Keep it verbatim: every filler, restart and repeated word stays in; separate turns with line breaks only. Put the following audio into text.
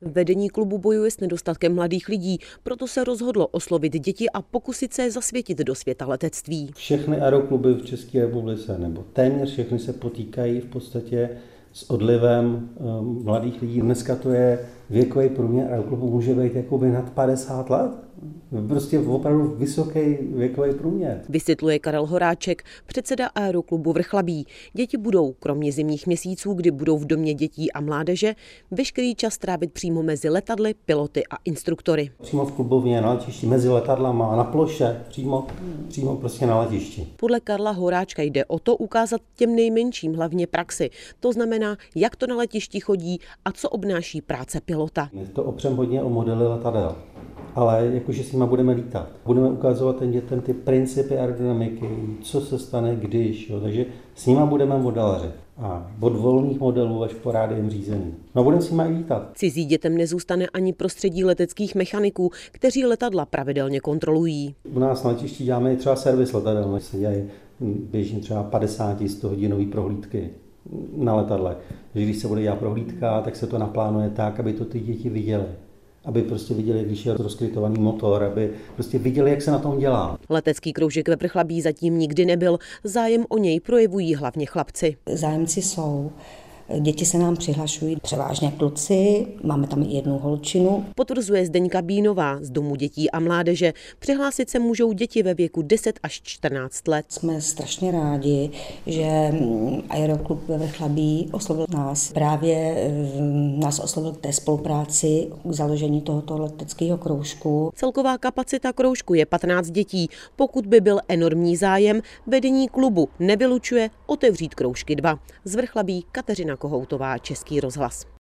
Vedení klubu bojuje s nedostatkem mladých lidí, proto se rozhodlo oslovit děti a pokusit se zasvětit do světa letectví.
Všechny aerokluby v České republice, nebo téměř všechny, se potýkají v podstatě s odlivem um, mladých lidí. Dneska to je věkový průměr aeroklubu, může být jakoby nad padesát let. Prostě opravdu vysoký věkový průměr.
Vysvětluje Karel Horáček, předseda aeroklubu Vrchlabí. Děti budou, kromě zimních měsíců, kdy budou v domě dětí a mládeže, veškerý čas trávit přímo mezi letadly, piloty a instruktory.
Přímo v klubovně, na letišti, mezi letadlama, na ploše, přímo, přímo prostě na letišti.
Podle Karla Horáčka jde o to ukázat těm nejmenším hlavně praxi. To znamená, jak to na letišti chodí a co obnáší práce pilota.
My to opřeme hodně o modely letadel. Ale jakože s nima budeme lítat. Budeme ukazovat těm dětem ty principy aerodynamiky, co se stane, když. Jo. Takže s nima budeme modelařit. A od volných modelů až po rádiem řízení. No budeme s nima i lítat.
Cizí dětem nezůstane ani prostředí leteckých mechaniků, kteří letadla pravidelně kontrolují.
U nás na letišti děláme třeba servis letadel. Se dělají běžně třeba padesát sto hodinový prohlídky na letadle. Takže když se bude dělat prohlídka, tak se to naplánuje tak, aby to ty děti viděly. Aby prostě viděli, když je rozkrytovaný motor, aby prostě viděli, jak se na tom dělá.
Letecký kroužek ve Vrchlabí zatím nikdy nebyl. Zájem o něj projevují hlavně chlapci.
Zájemci jsou. Děti se nám přihlašují, převážně kluci, máme tam i jednu holčinu.
Potvrzuje Zdeňka Bínová z Domu dětí a mládeže. Přihlásit se můžou děti ve věku deset až čtrnáct let.
Jsme strašně rádi, že Aeroklub ve Vrchlabí oslovil nás. Právě nás oslovil k té spolupráci, k založení tohoto leteckého kroužku.
Celková kapacita kroužku je patnáct dětí. Pokud by byl enormní zájem, vedení klubu nevylučuje otevřít kroužky dva. Z Vrchlabí Kateřina Kohoutová, Český rozhlas.